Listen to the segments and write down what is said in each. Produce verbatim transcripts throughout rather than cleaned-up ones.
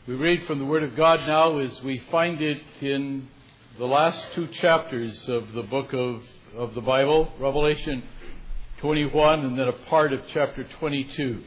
We read from the Word of God now as we find it in the last two chapters of the book of, of the Bible, Revelation twenty-one and then a part of chapter twenty-two.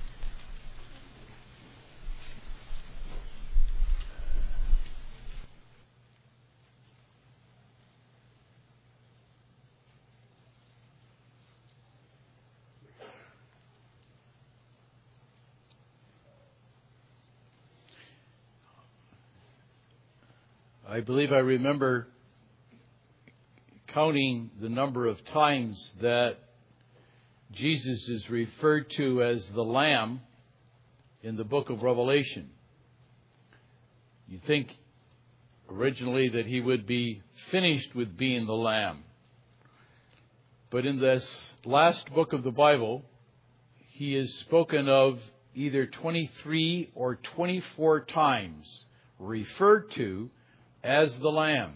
I believe I remember counting the number of times that Jesus is referred to as the Lamb in the book of Revelation. You think originally that he would be finished with being the Lamb. But in this last book of the Bible, he is spoken of either twenty-three or twenty-four times, referred to as the Lamb.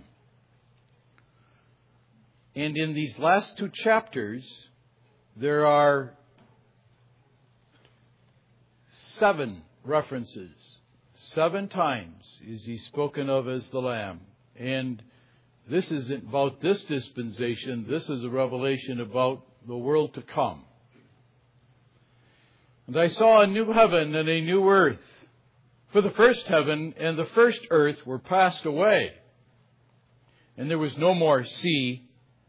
And in these last two chapters, there are seven references. Seven times is he spoken of as the Lamb. And this isn't about this dispensation. This is a revelation about the world to come. And I saw a new heaven and a new earth. For the first heaven and the first earth were passed away, and there was no more sea.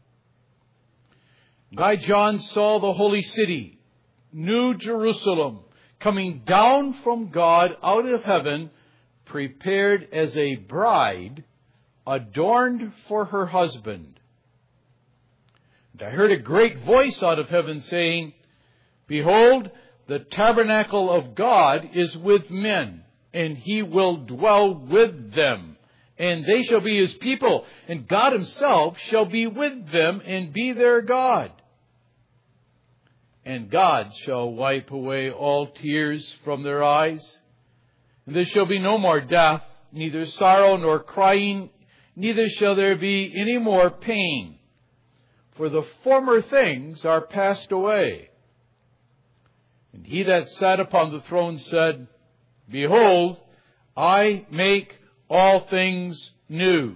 And I, John, saw the holy city, New Jerusalem, coming down from God out of heaven, prepared as a bride, adorned for her husband. And I heard a great voice out of heaven saying, "Behold, the tabernacle of God is with men, and he will dwell with them, and they shall be his people, and God himself shall be with them and be their God. And God shall wipe away all tears from their eyes, and there shall be no more death, neither sorrow nor crying, neither shall there be any more pain, for the former things are passed away." And he that sat upon the throne said, "Behold, I make all things new."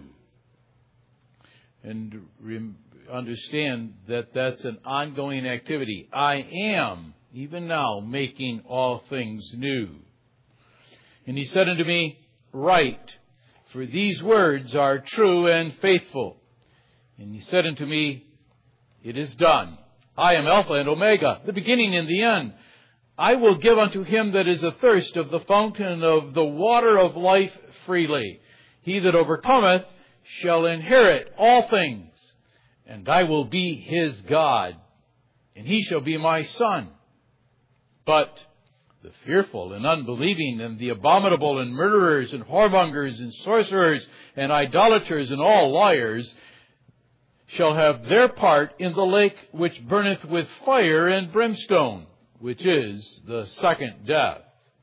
And re- understand that that's an ongoing activity. I am, even now, making all things new. And he said unto me, "Write, for these words are true and faithful." And he said unto me, "It is done. I am Alpha and Omega, the beginning and the end. I will give unto him that is athirst of the fountain of the water of life freely. He that overcometh shall inherit all things, and I will be his God, and he shall be my son. But the fearful and unbelieving and the abominable and murderers and whoremongers and sorcerers and idolaters and all liars shall have their part in the lake which burneth with fire and brimstone, which is the second death.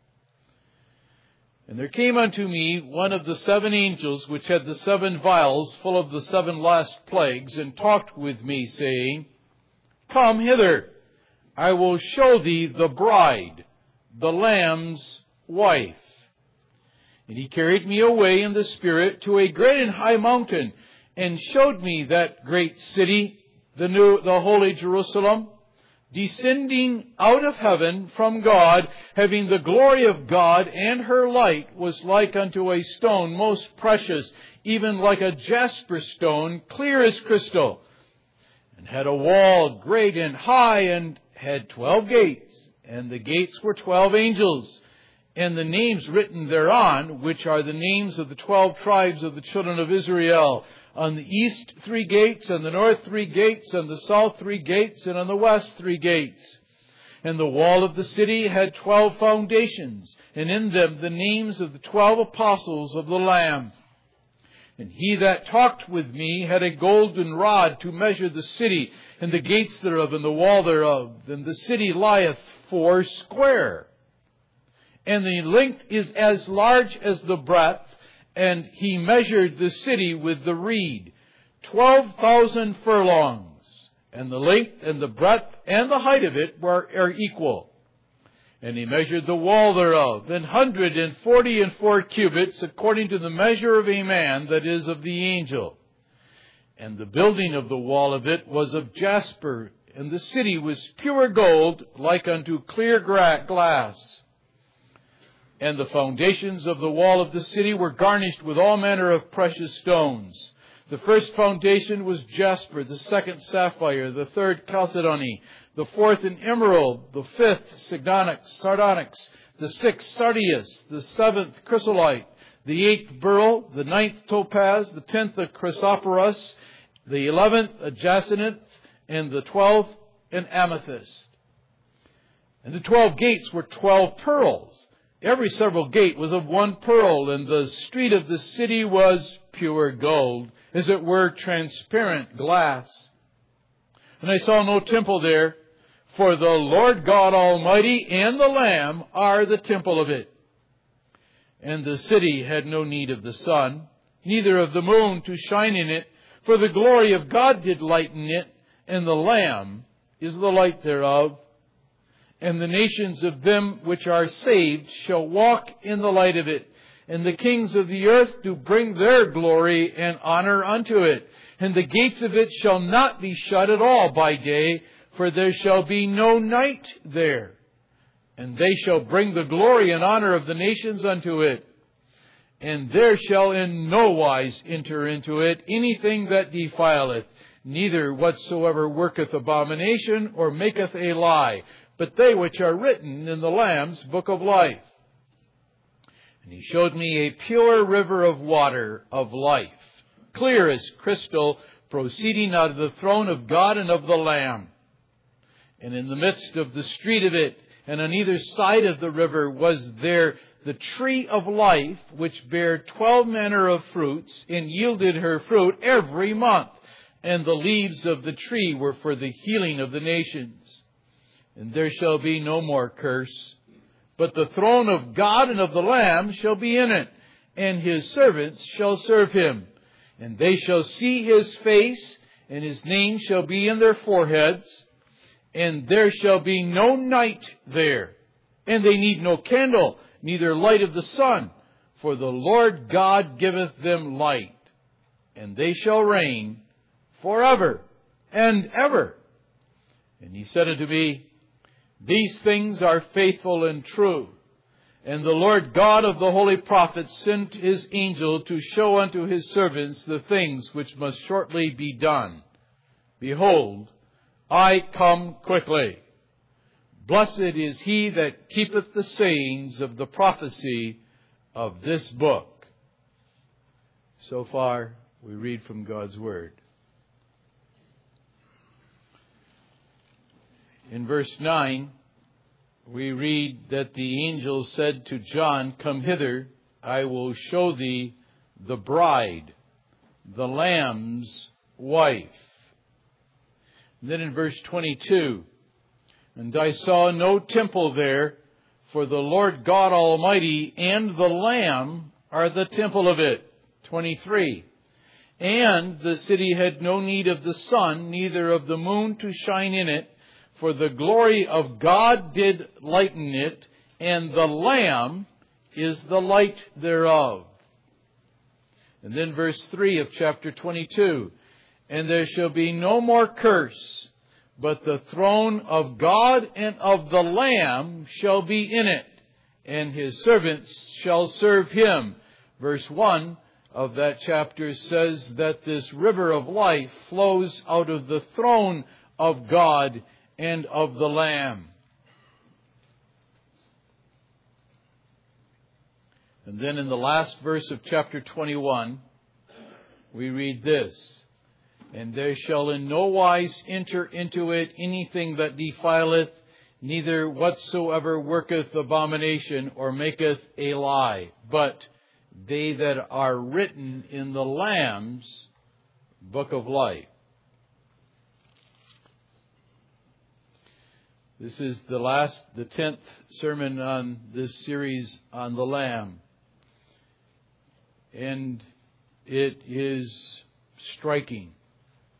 And there came unto me one of the seven angels which had the seven vials full of the seven last plagues, and talked with me, saying, "Come hither, I will show thee the bride, the Lamb's wife." And he carried me away in the Spirit to a great and high mountain, and showed me that great city, the new, the holy Jerusalem, descending out of heaven from God, having the glory of God, and her light was like unto a stone most precious, even like a jasper stone, clear as crystal, and had a wall great and high, and had twelve gates, and the gates were twelve angels, and the names written thereon, which are the names of the twelve tribes of the children of Israel. On the east three gates, on the north three gates, on the south three gates, and on the west three gates. And the wall of the city had twelve foundations, and in them the names of the twelve apostles of the Lamb. And he that talked with me had a golden rod to measure the city, and the gates thereof, and the wall thereof. And the city lieth four square. And the length is as large as the breadth. And he measured the city with the reed, twelve thousand furlongs, and the length and the breadth and the height of it were are equal. And he measured the wall thereof, an hundred and forty and four cubits, according to the measure of a man, that is, of the angel. And the building of the wall of it was of jasper, and the city was pure gold, like unto clear glass. And the foundations of the wall of the city were garnished with all manner of precious stones. The first foundation was jasper, the second sapphire, the third chalcedony, the fourth an emerald, the fifth sardonyx, sardonyx, the sixth sardius, the seventh chrysolite, the eighth beryl, the ninth topaz, the tenth a chrysoprase, the eleventh a jacinth, and the twelfth an amethyst. And the twelve gates were twelve pearls. Every several gate was of one pearl, and the street of the city was pure gold, as it were transparent glass. And I saw no temple there, for the Lord God Almighty and the Lamb are the temple of it. And the city had no need of the sun, neither of the moon to shine in it, for the glory of God did lighten it, and the Lamb is the light thereof. And the nations of them which are saved shall walk in the light of it. And the kings of the earth do bring their glory and honor unto it. And the gates of it shall not be shut at all by day, for there shall be no night there. And they shall bring the glory and honor of the nations unto it. And there shall in no wise enter into it anything that defileth, neither whatsoever worketh abomination or maketh a lie, but they which are written in the Lamb's book of life. And he showed me a pure river of water of life, clear as crystal, proceeding out of the throne of God and of the Lamb. And in the midst of the street of it, and on either side of the river, was there the tree of life, which bare twelve manner of fruits, and yielded her fruit every month. And the leaves of the tree were for the healing of the nations. And there shall be no more curse, but the throne of God and of the Lamb shall be in it, and his servants shall serve him. And they shall see his face, and his name shall be in their foreheads. And there shall be no night there, and they need no candle, neither light of the sun, for the Lord God giveth them light. And they shall reign forever and ever. And he said unto me, These things are faithful and true. And the Lord God of the holy prophets sent his angel to show unto his servants the things which must shortly be done. Behold, I come quickly. Blessed is he that keepeth the sayings of the prophecy of this book. So far, we read from God's Word. In verse nine, we read that the angel said to John, Come hither, I will show thee the bride, the Lamb's wife. And then in verse twenty-two, And I saw no temple there, for the Lord God Almighty and the Lamb are the temple of it. twenty-three, And the city had no need of the sun, neither of the moon to shine in it, for the glory of God did lighten it, and the Lamb is the light thereof. And then verse three of chapter twenty-two, And there shall be no more curse, but the throne of God and of the Lamb shall be in it, and his servants shall serve him. Verse one of that chapter says that this river of life flows out of the throne of God and of the Lamb. And then in the last verse of chapter twenty-one, we read this, And there shall in no wise enter into it anything that defileth, neither whatsoever worketh abomination or maketh a lie, but they that are written in the Lamb's book of life. This is the last, the tenth sermon on this series on the Lamb. And it is striking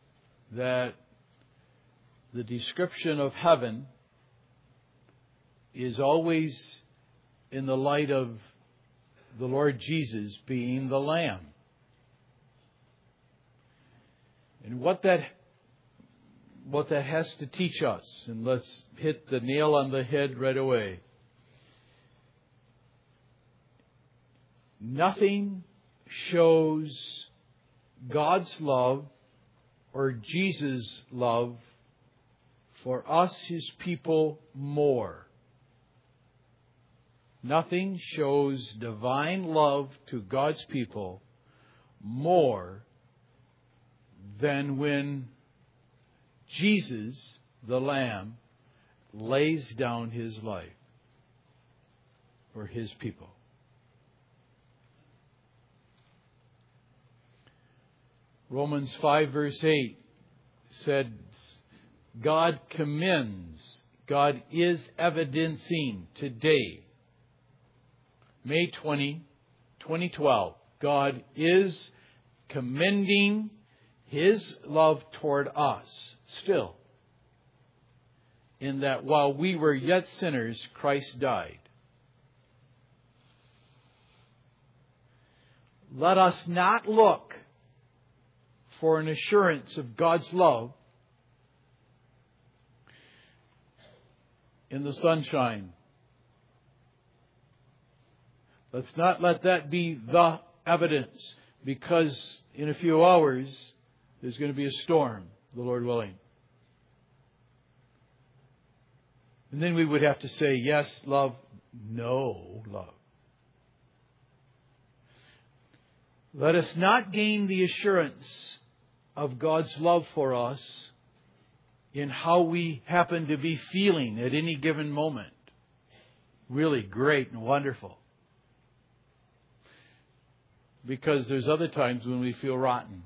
that the description of heaven is always in the light of the Lord Jesus being the Lamb. And what that what that has to teach us, and let's hit the nail on the head right away. Nothing shows God's love or Jesus' love for us, His people, more. Nothing shows divine love to God's people more than when Jesus, the Lamb, lays down His life for His people. Romans five verse eight said, God commends, God is evidencing today, May twentieth, twenty twelve, God is commending His love toward us still, in that while we were yet sinners, Christ died. Let us not look for an assurance of God's love in the sunshine. Let's not let that be the evidence, because in a few hours there's going to be a storm, the Lord willing. And then we would have to say, yes, love, no, love. Let us not gain the assurance of God's love for us in how we happen to be feeling at any given moment. Really great and wonderful. Because there's other times when we feel rotten.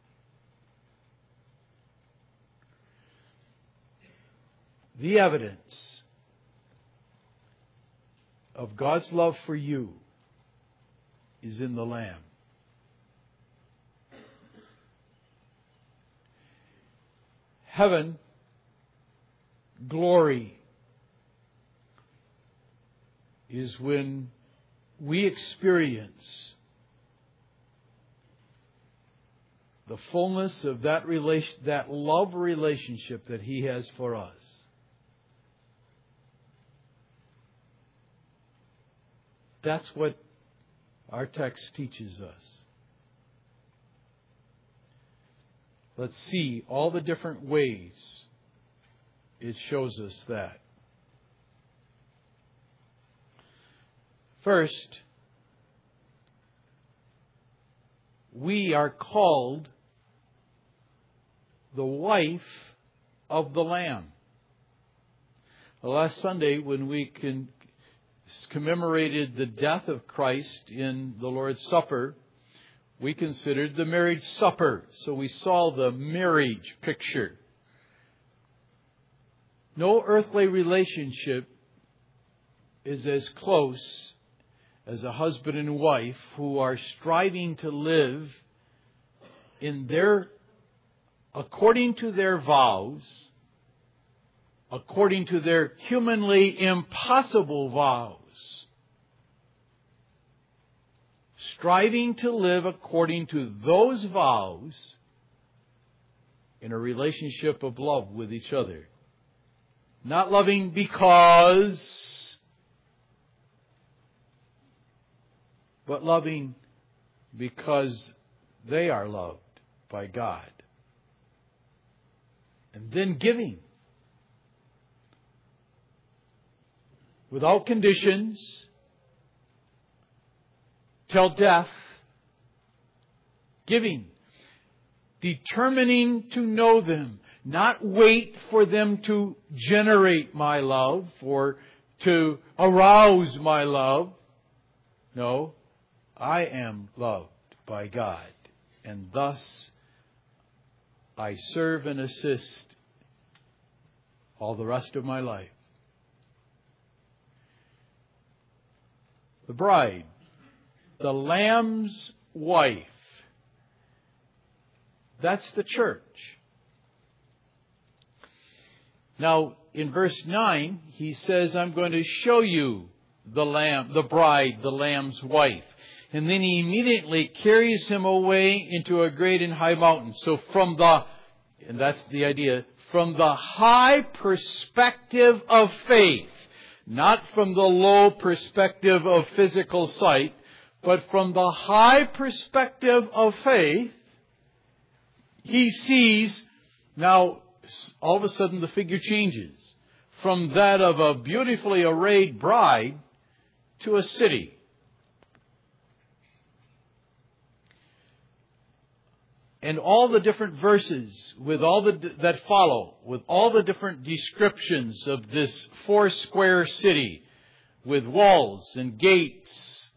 The evidence of God's love for you is in the Lamb. Heaven, glory, is when we experience the fullness of that relation, that love relationship that He has for us. That's what our text teaches us. Let's see all the different ways it shows us that. First, we are called the wife of the Lamb. Last Sunday, when we can commemorated the death of Christ in the Lord's Supper, we considered the marriage supper. So we saw the marriage picture. No earthly relationship is as close as a husband and wife who are striving to live in their, according to their vows, according to their humanly impossible vows, striving to live according to those vows in a relationship of love with each other. Not loving because, but loving because they are loved by God. And then giving. Without conditions, till death, giving, determining to know them, not wait for them to generate my love or to arouse my love. No, I am loved by God, and thus I serve and assist all the rest of my life. The bride, the Lamb's wife, that's the church. Now, in verse nine, he says, I'm going to show you the lamb, the bride, the Lamb's wife. And then he immediately carries him away into a great and high mountain. So from the, and that's the idea, from the high perspective of faith, not from the low perspective of physical sight, but from the high perspective of faith, he sees, now all of a sudden the figure changes from that of a beautifully arrayed bride to a city. And all the different verses with all the that follow, with all the different descriptions of this four square city with walls and gates,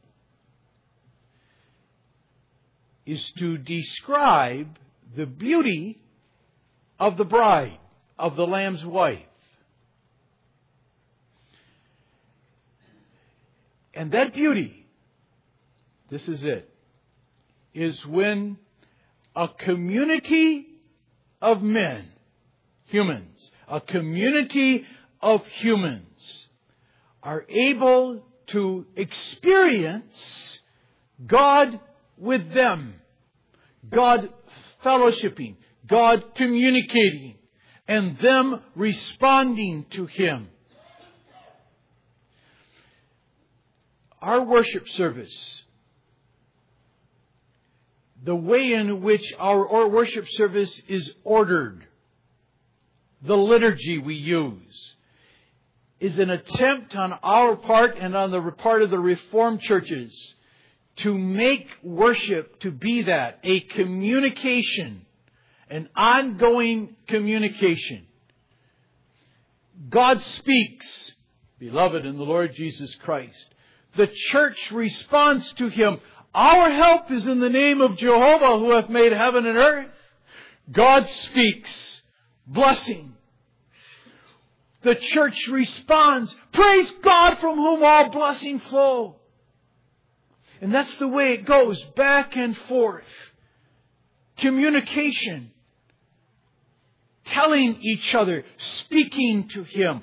is to describe the beauty of the bride, of the Lamb's wife. And that beauty, this is it, is when a community of men, humans, a community of humans are able to experience God with them, God fellowshipping, God communicating, and them responding to Him. Our worship service, the way in which our worship service is ordered, the liturgy we use, is an attempt on our part and on the part of the Reformed churches to make worship to be that, a communication, an ongoing communication. God speaks, beloved in the Lord Jesus Christ. The church responds to Him. Our help is in the name of Jehovah who hath made heaven and earth. God speaks blessing. The church responds, praise God from whom all blessing flow. And that's the way it goes, back and forth. Communication. Telling each other, speaking to Him.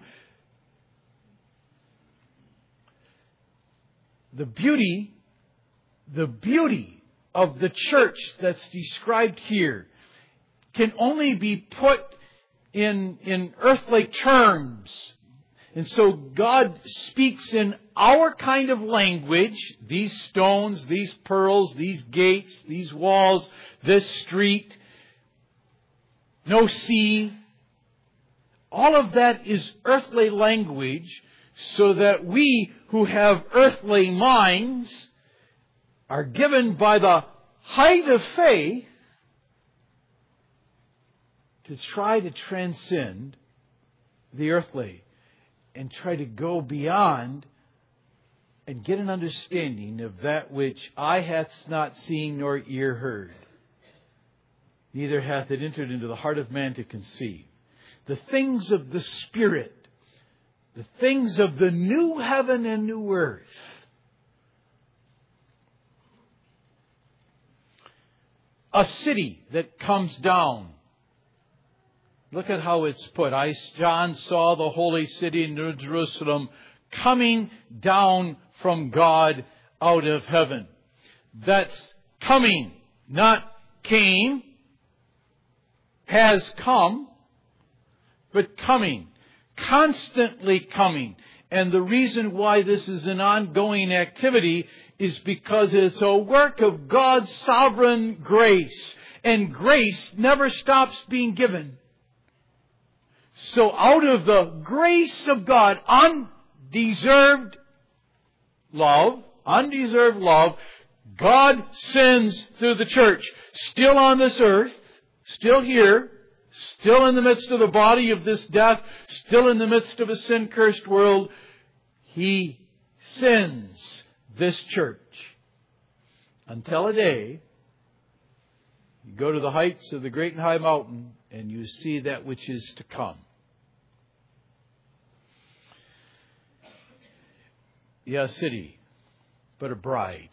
The beauty The beauty of the church that's described here can only be put in, in earthly terms. And so God speaks in our kind of language, these stones, these pearls, these gates, these walls, this street, no sea. All of that is earthly language so that we who have earthly minds are given by the height of faith to try to transcend the earthly and try to go beyond and get an understanding of that which eye hath not seen nor ear heard, neither hath it entered into the heart of man to conceive. The things of the Spirit, the things of the new heaven and new earth. A city that comes down. Look at how it's put. I, John, saw the holy city in New Jerusalem coming down from God out of heaven. That's coming, not came, has come, but coming. Constantly coming. And the reason why this is an ongoing activity is because it's a work of God's sovereign grace. And grace never stops being given. So out of the grace of God, undeserved love, undeserved love, God sends through the church, still on this earth, still here, still in the midst of the body of this death, still in the midst of a sin-cursed world, He sends this church until a day you go to the heights of the great and high mountain and you see that which is to come. Yeah, a city, but a bride.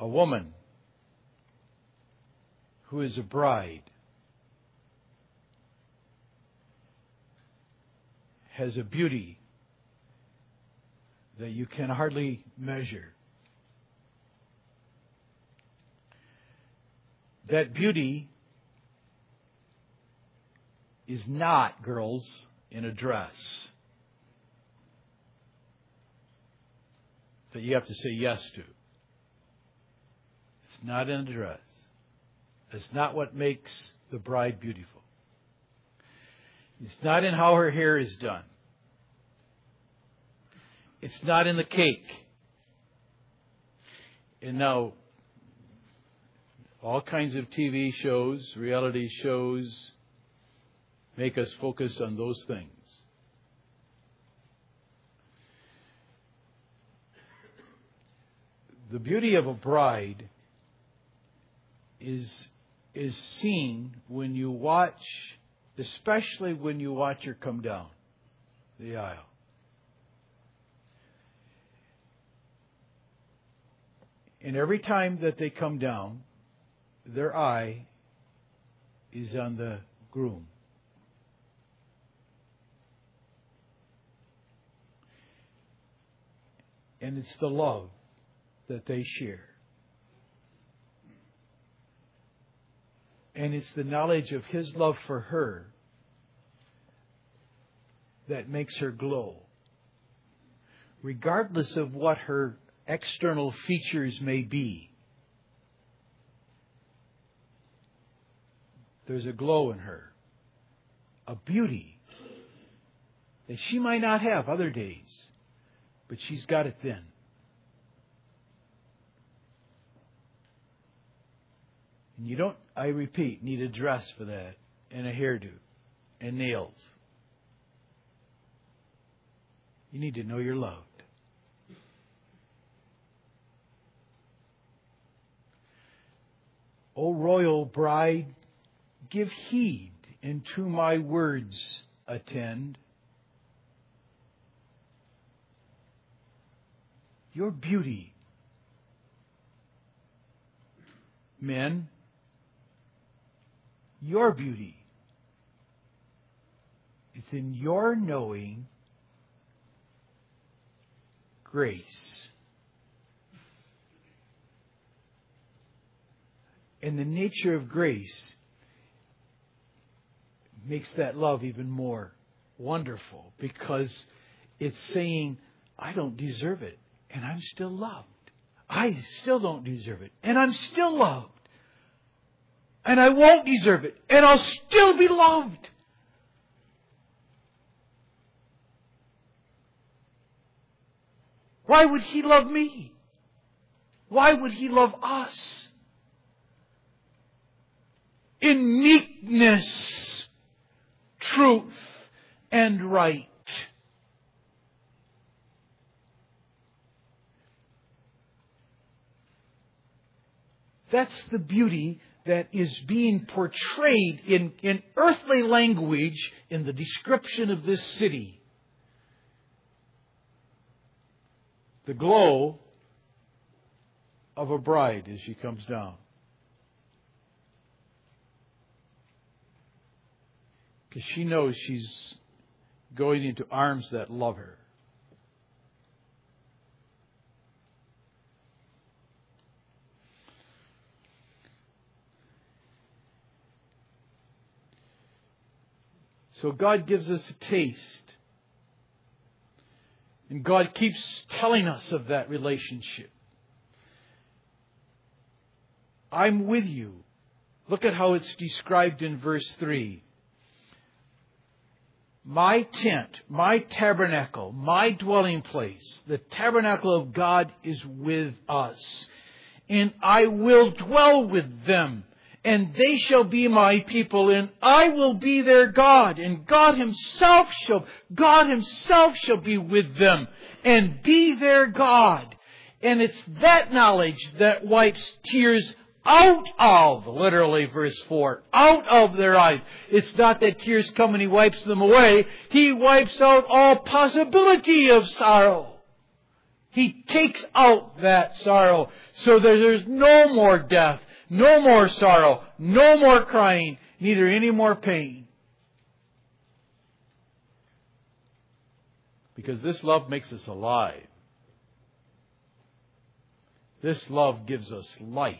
A woman who is a bride has a beauty that you can hardly measure. That beauty is not, girls, in a dress that you have to say yes to. It's not in a dress. It's not what makes the bride beautiful. It's not in how her hair is done. It's not in the cake. And now, all kinds of T V shows, reality shows, make us focus on those things. The beauty of a bride is, is seen when you watch, especially when you watch her come down the aisle. And every time that they come down, their eye is on the groom. And it's the love that they share. And it's the knowledge of his love for her that makes her glow. Regardless of what her external features may be, there's a glow in her, a beauty that she might not have other days, but she's got it then. And you don't, I repeat, need a dress for that, and a hairdo, and nails. You need to know you're loved. O royal bride, give heed, and to my words attend. Your beauty, men, your beauty, it's in your knowing grace. And the nature of grace makes that love even more wonderful, because it's saying, I don't deserve it, and I'm still loved. I still don't deserve it, and I'm still loved. And I won't deserve it, and I'll still be loved. Why would He love me? Why would He love us? In meekness, truth, and right. That's the beauty that is being portrayed in, in earthly language in the description of this city. The glow of a bride as she comes down. Because she knows she's going into arms that love her. So God gives us a taste. And God keeps telling us of that relationship. I'm with you. Look at how it's described in verse three. My tent, my tabernacle, my dwelling place, the tabernacle of God is with us. And I will dwell with them. And they shall be my people, and I will be their God, and God Himself shall, God Himself shall be with them, and be their God. And it's that knowledge that wipes tears out of, literally verse four, out of their eyes. It's not that tears come and He wipes them away. He wipes out all possibility of sorrow. He takes out that sorrow so that there's no more death, no more sorrow, no more crying, neither any more pain. Because this love makes us alive. This love gives us life.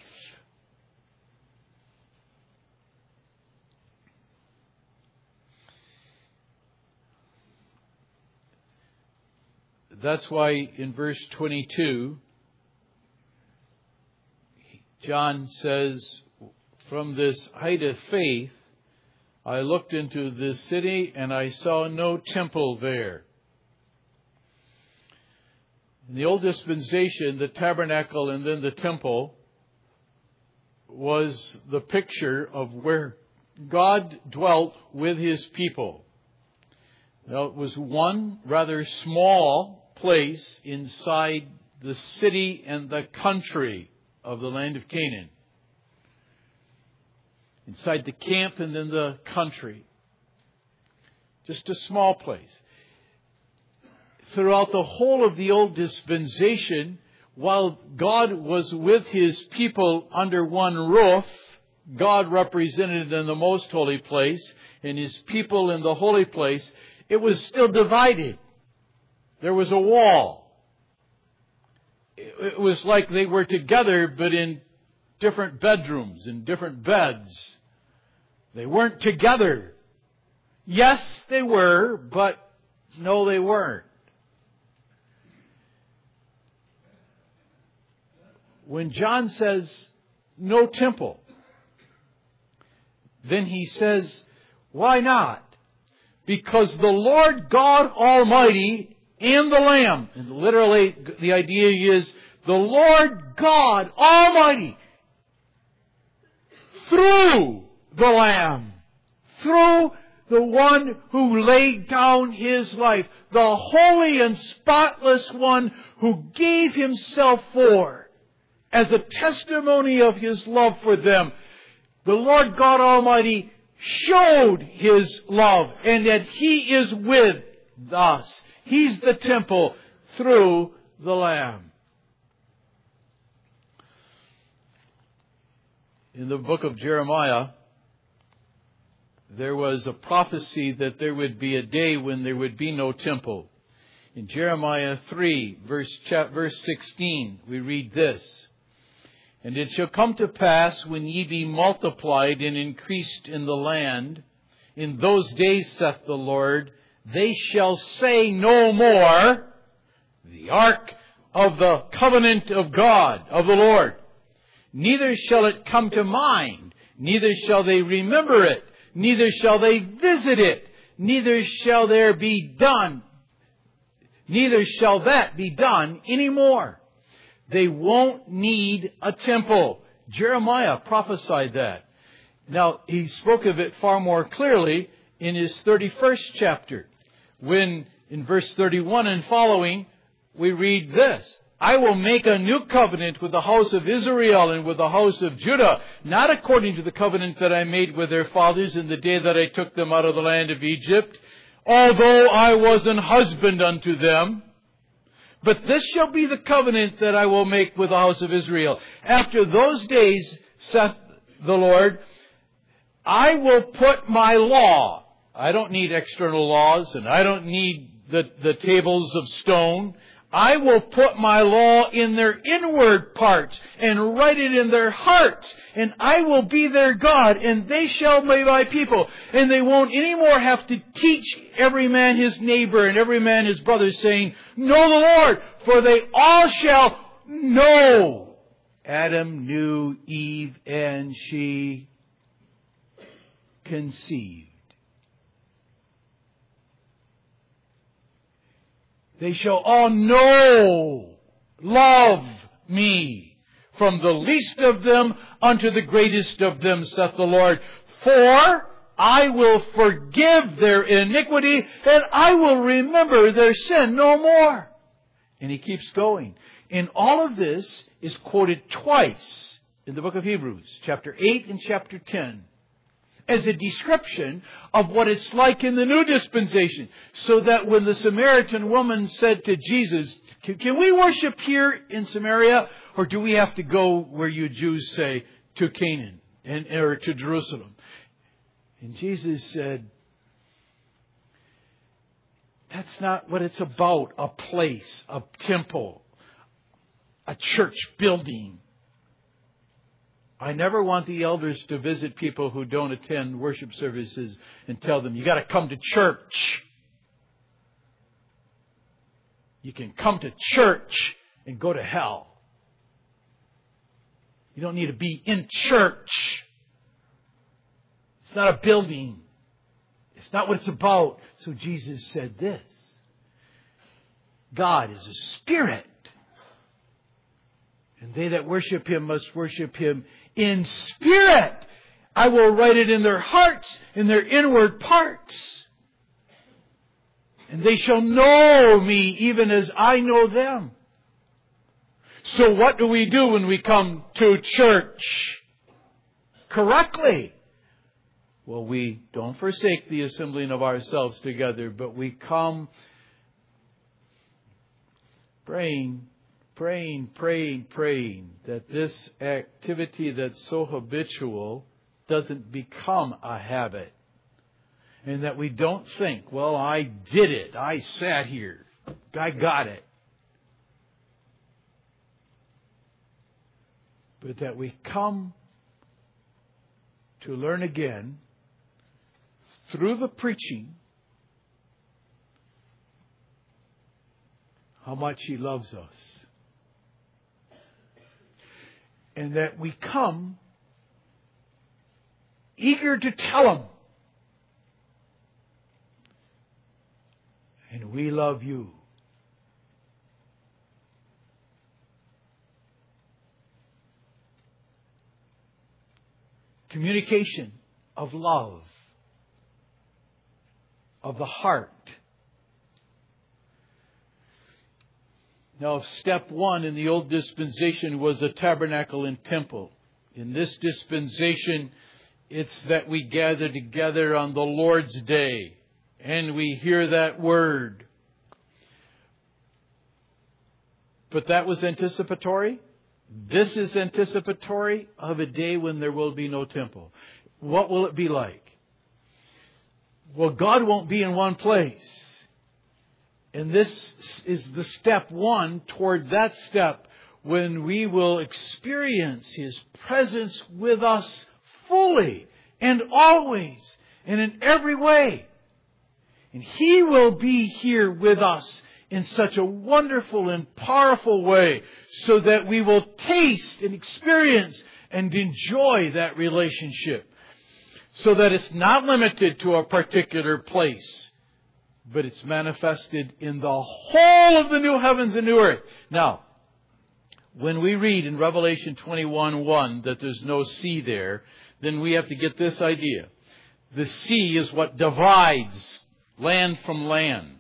That's why in verse twenty-two, John says, from this height of faith, I looked into this city and I saw no temple there. In the old dispensation, the tabernacle and then the temple was the picture of where God dwelt with His people. Now, it was one rather small place inside the city and the country of the land of Canaan. Inside the camp and then the country. Just a small place. Throughout the whole of the old dispensation, while God was with His people under one roof, God represented in the most holy place, and His people in the holy place, it was still divided. There was a wall. It was like they were together, but in different bedrooms, in different beds. They weren't together. Yes, they were, but no, they weren't. When John says, no temple, then he says, why not? Because the Lord God Almighty and the Lamb, and literally the idea is the Lord God Almighty, through the Lamb, through the one who laid down His life, the holy and spotless one who gave Himself for, as a testimony of His love for them. The Lord God Almighty showed His love and that He is with us. He's the temple through the Lamb. In the book of Jeremiah, there was a prophecy that there would be a day when there would be no temple. In Jeremiah three, verse, verse sixteen, we read this. And it shall come to pass, when ye be multiplied and increased in the land, in those days, saith the Lord, they shall say no more, the ark of the covenant of God, of the Lord. Neither shall it come to mind, neither shall they remember it, neither shall they visit it, neither shall there be done, neither shall that be done anymore. They won't need a temple. Jeremiah prophesied that. Now, he spoke of it far more clearly in his thirty-first chapter, when in verse thirty-one and following, we read this. I will make a new covenant with the house of Israel and with the house of Judah, not according to the covenant that I made with their fathers in the day that I took them out of the land of Egypt, although I was an husband unto them. But this shall be the covenant that I will make with the house of Israel. After those days, saith the Lord, I will put my law. I don't need external laws, and I don't need the, the tables of stone. I will put my law in their inward parts and write it in their hearts. And I will be their God, and they shall be my people. And they won't anymore have to teach every man his neighbor and every man his brother, saying, know the Lord, for they all shall know. Adam knew Eve, and she conceived. They shall all know, love me, from the least of them unto the greatest of them, saith the Lord. For I will forgive their iniquity, and I will remember their sin no more. And he keeps going. And all of this is quoted twice in the book of Hebrews, chapter eight and chapter ten. as a description of what it's like in the new dispensation. So that when the Samaritan woman said to Jesus, can, can we worship here in Samaria? Or do we have to go where you Jews say, to Canaan and or to Jerusalem? And Jesus said, that's not what it's about. A place, a temple, a church building. I never want the elders to visit people who don't attend worship services and tell them, you got to come to church. You can come to church and go to hell. You don't need to be in church. It's not a building. It's not what it's about. So Jesus said this. God is a spirit. And they that worship Him must worship Him in spirit. I will write it in their hearts, in their inward parts. And they shall know me even as I know them. So what do we do when we come to church? Correctly. Well, we don't forsake the assembling of ourselves together, but we come praying, praying, praying, praying that this activity that's so habitual doesn't become a habit. And that we don't think, well, I did it. I sat here. I got it. But that we come to learn again through the preaching how much He loves us. And that we come eager to tell Him, and we love you. Communication of love, of the heart. Now, step one in the old dispensation was a tabernacle and temple. In this dispensation, it's that we gather together on the Lord's Day and we hear that word. But that was anticipatory. This is anticipatory of a day when there will be no temple. What will it be like? Well, God won't be in one place. And this is the step one toward that step when we will experience His presence with us fully and always and in every way. And He will be here with us in such a wonderful and powerful way so that we will taste and experience and enjoy that relationship. So that it's not limited to a particular place, but it's manifested in the whole of the new heavens and new earth. Now, when we read in Revelation twenty-one one that there's no sea there, then we have to get this idea. The sea is what divides land from land.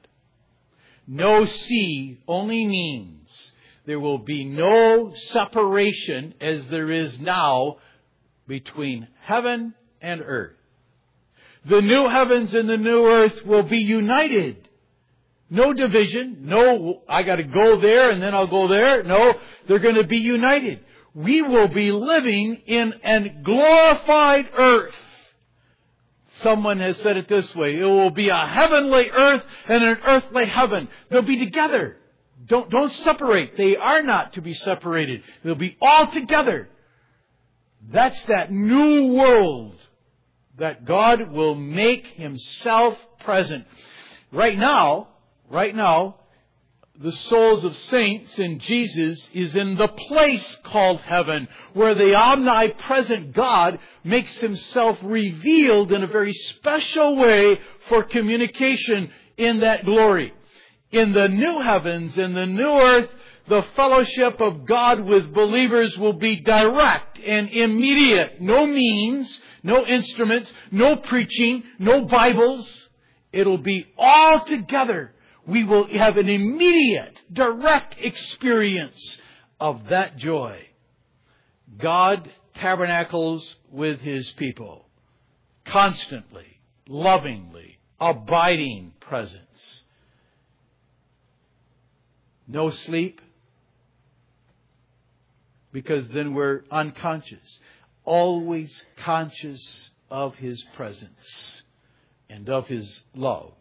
No sea only means there will be no separation as there is now between heaven and earth. The new heavens and the new earth will be united. No division. No, I got to go there and then I'll go there. No, they're going to be united. We will be living in a glorified earth. Someone has said it this way. It will be a heavenly earth and an earthly heaven. They'll be together. Don't, don't separate. They are not to be separated. They'll be all together. That's that new world that God will make Himself present. Right now, right now, the souls of saints in Jesus is in the place called heaven, where the omnipresent God makes Himself revealed in a very special way for communication in that glory. In the new heavens and the new earth, the fellowship of God with believers will be direct and immediate. No means, no instruments, no preaching, no Bibles. It'll be all together. We will have an immediate, direct experience of that joy. God tabernacles with His people. constantly, lovingly, abiding presence. No sleep, because then we're unconscious. Always conscious of His presence and of His love.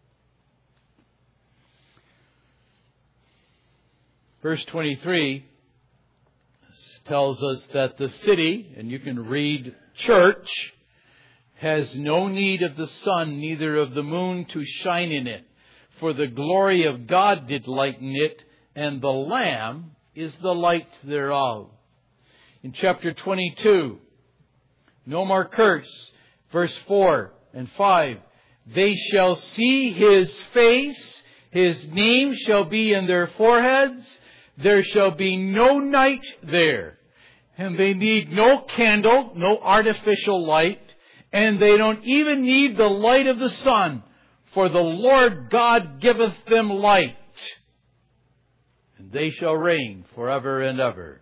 Verse twenty-three tells us that the city, and you can read church, has no need of the sun, neither of the moon to shine in it. For the glory of God did lighten it, and the Lamb is the light thereof. In chapter twenty-two, no more curse. Verse four and five. They shall see His face. His name shall be in their foreheads. There shall be no night there. And they need no candle, no artificial light. And they don't even need the light of the sun. For the Lord God giveth them light. And they shall reign forever and ever.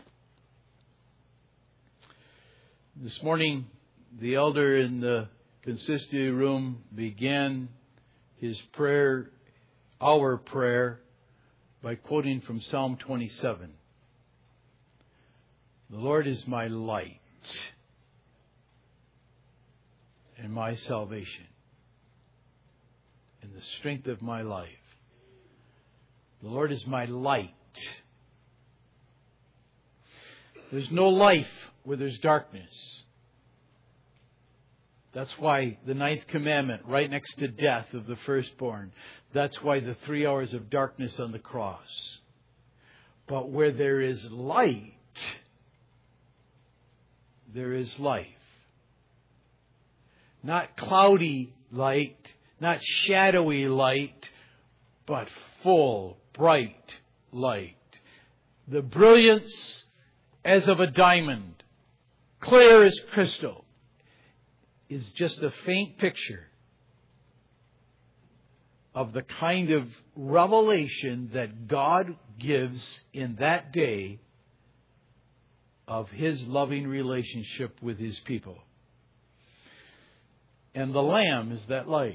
This morning, the elder in the consistory room began his prayer, our prayer, by quoting from Psalm twenty-seven. The Lord is my light and my salvation and the strength of my life. The Lord is my light. There's no life where there's darkness. That's why the ninth commandment, right next to death of the firstborn. That's why the three hours of darkness on the cross. But where there is light, there is life. Not cloudy light, not shadowy light, but full, bright light. The brilliance as of a diamond, clear as crystal, is just a faint picture of the kind of revelation that God gives in that day of His loving relationship with His people. And the Lamb is that light.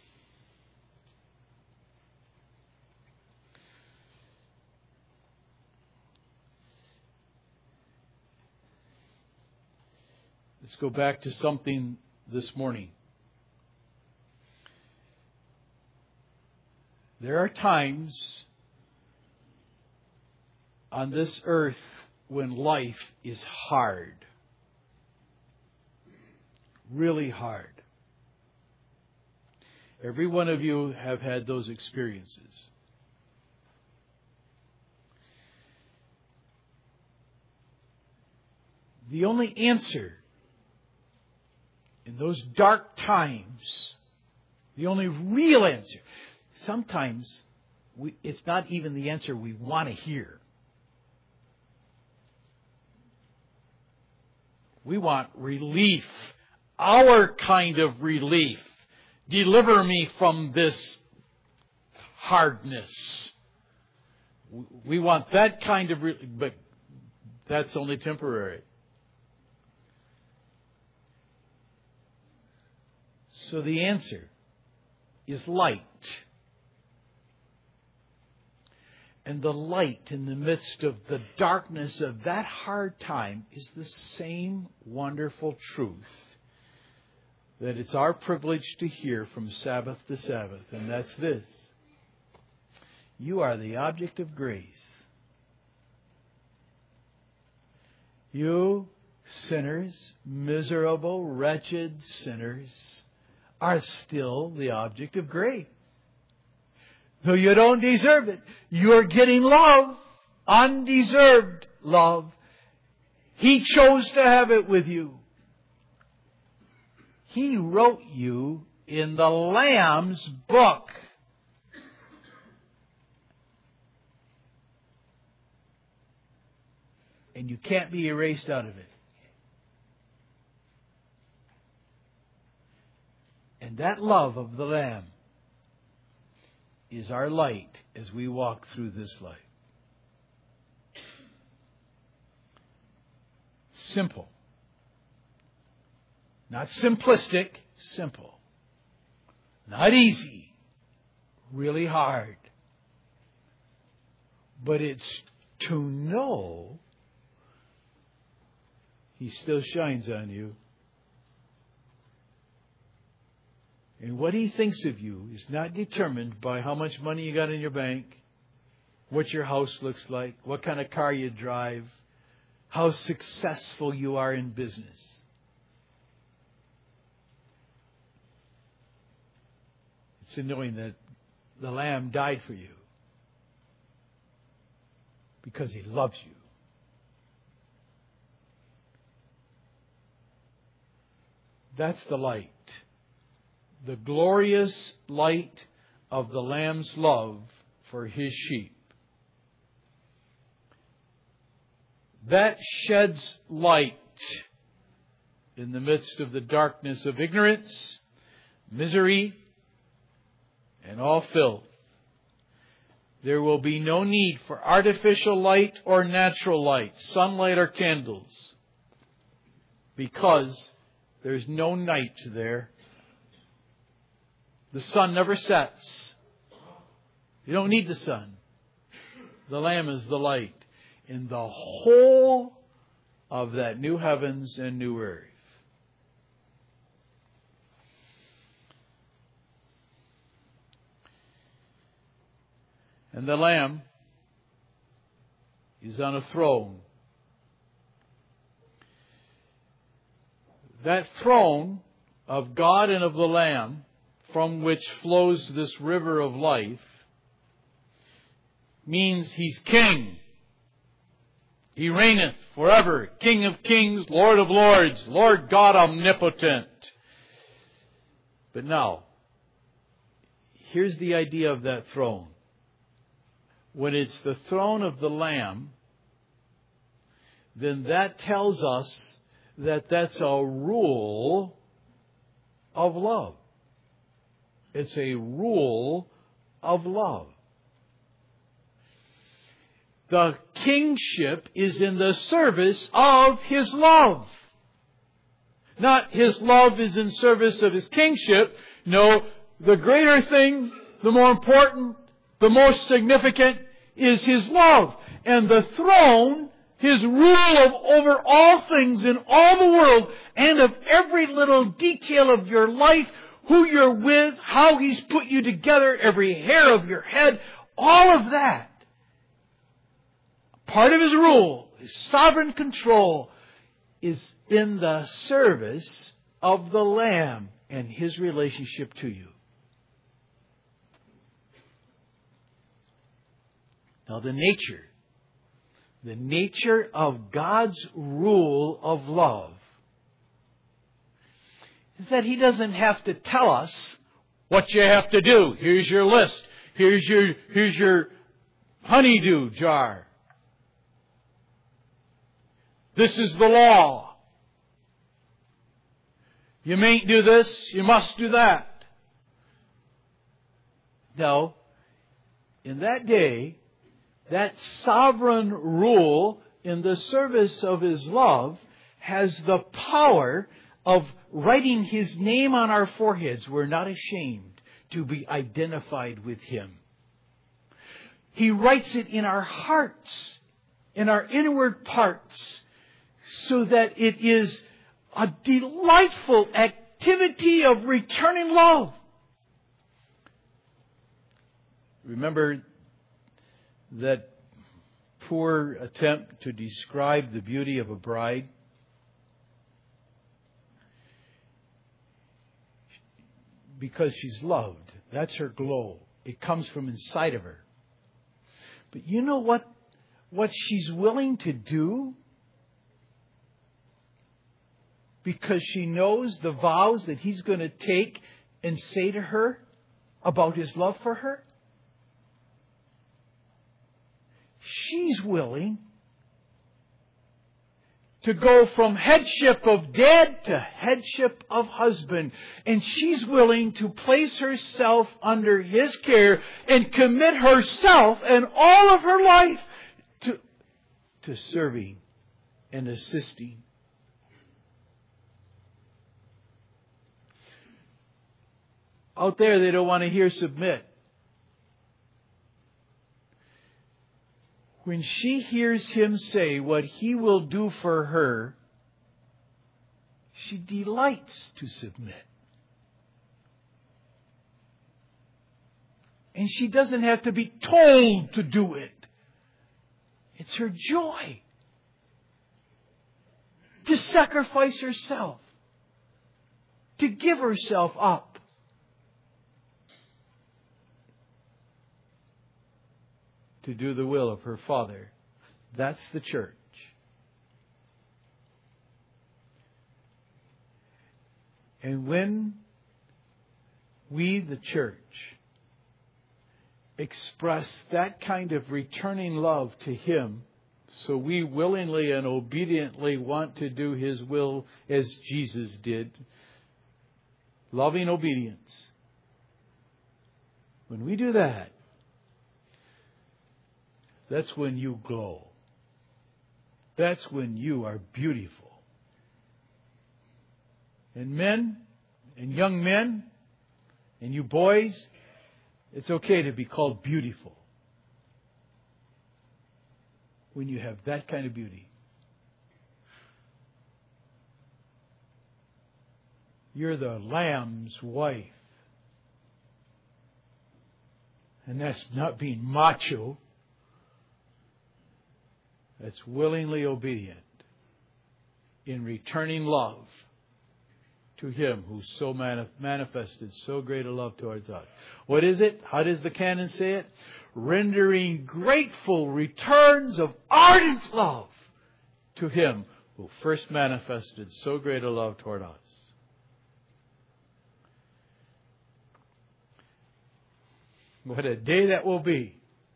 Let's go back to something this morning. There are times on this earth when life is hard. Really hard. Every one of you have had those experiences. The only answer in those dark times, the only real answer, sometimes we, it's not even the answer we want to hear. We want relief, our kind of relief. Deliver me from this hardness. We want that kind of relief, but that's only temporary. So the answer is light. And the light in the midst of the darkness of that hard time is the same wonderful truth that it's our privilege to hear from Sabbath to Sabbath. And that's this. You are the object of grace. You sinners, miserable, wretched sinners, are still the object of grace. Though you don't deserve it, you're getting love, undeserved love. He chose to have it with you. He wrote you in the Lamb's book. And you can't be erased out of it. And that love of the Lamb is our light as we walk through this life. Simple. Not simplistic, simple. Not easy, really hard. But it's to know He still shines on you. And what He thinks of you is not determined by how much money you got in your bank, what your house looks like, what kind of car you drive, how successful you are in business. It's in knowing that the Lamb died for you because He loves you. That's the light. The glorious light of the Lamb's love for His sheep. That sheds light in the midst of the darkness of ignorance, misery, and all filth. There will be no need for artificial light or natural light, sunlight or candles, because there's no night there. The sun never sets. You don't need the sun. The Lamb is the light in the whole of that new heavens and new earth. And the Lamb is on a throne. That throne of God and of the Lamb, from which flows this river of life, means He's King. He reigneth forever, King of kings, Lord of lords, Lord God omnipotent. But now, here's the idea of that throne. When it's the throne of the Lamb, then that tells us that that's a rule of love. It's a rule of love. The kingship is in the service of His love. Not His love is in service of His kingship. No, the greater thing, the more important, the most significant is His love. And the throne, His rule of over all things in all the world and of every little detail of your life, who you're with, how He's put you together, every hair of your head, all of that. Part of His rule, His sovereign control, is in the service of the Lamb and His relationship to you. Now the nature, the nature of God's rule of love is that He doesn't have to tell us what you have to do. Here's your list. Here's your, here's your honeydew jar. This is the law. You mayn't do this, you must do that. No. In that day, that sovereign rule in the service of His love has the power of writing His name on our foreheads. We're not ashamed to be identified with Him. He writes it in our hearts, in our inward parts, so that it is a delightful activity of returning love. Remember that poor attempt to describe the beauty of a bride? Because she's loved. That's her glow. It comes from inside of her. But you know what, what she's willing to do? Because she knows the vows that He's going to take and say to her about His love for her. She's willing to go from headship of dad to headship of husband. And she's willing to place herself under His care and commit herself and all of her life to, to serving and assisting. Out there, they don't want to hear submit. When she hears him say what he will do for her, she delights to submit. And she doesn't have to be told to do it. It's her joy to sacrifice herself, to give herself up. To do the will of her Father. That's the church. And when we, the church, express that kind of returning love to Him, so we willingly and obediently want to do His will as Jesus did, loving obedience. When we do that, that's when you glow. That's when you are beautiful. And men, and young men, and you boys, it's okay to be called beautiful when you have that kind of beauty. You're the Lamb's wife. And that's not being macho. That's willingly obedient in returning love to Him who so manif- manifested so great a love towards us. What is it? How does the canon say it? Rendering grateful returns of ardent love to Him who first manifested so great a love toward us. What a day that will be.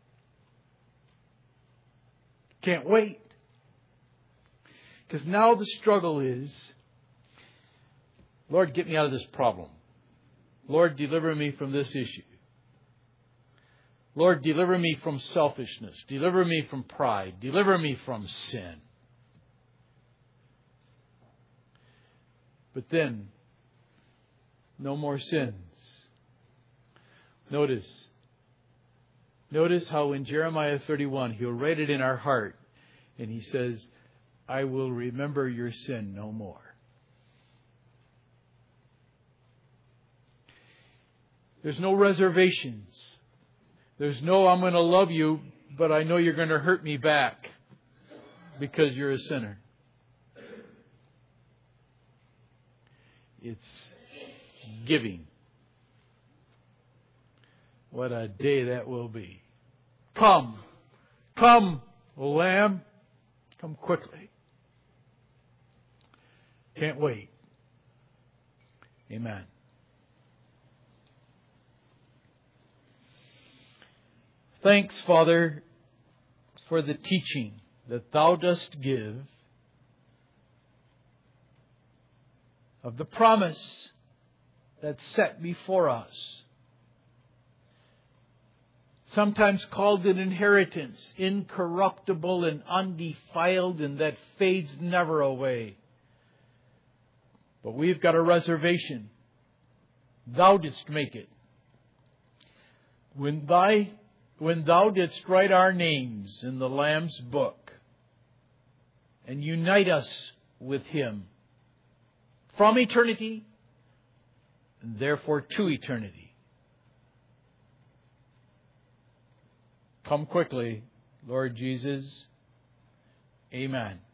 Can't wait. Because now the struggle is, Lord, get me out of this problem. Lord, deliver me from this issue. Lord, deliver me from selfishness. Deliver me from pride. Deliver me from sin. But then, no more sins. Notice, notice how in Jeremiah thirty-one, He'll write it in our heart. And He says, I will remember your sin no more. There's no reservations. There's no, I'm going to love you, but I know you're going to hurt me back because you're a sinner. It's giving. What a day that will be. Come. Come, O Lamb. Come quickly. Can't wait. Amen. Thanks, Father, for the teaching that Thou dost give of the promise that's set before us. Sometimes called an inheritance, incorruptible and undefiled, and that fades never away. But we've got a reservation. Thou didst make it. When thy When Thou didst write our names in the Lamb's book and unite us with Him from eternity and therefore to eternity. Come quickly, Lord Jesus. Amen.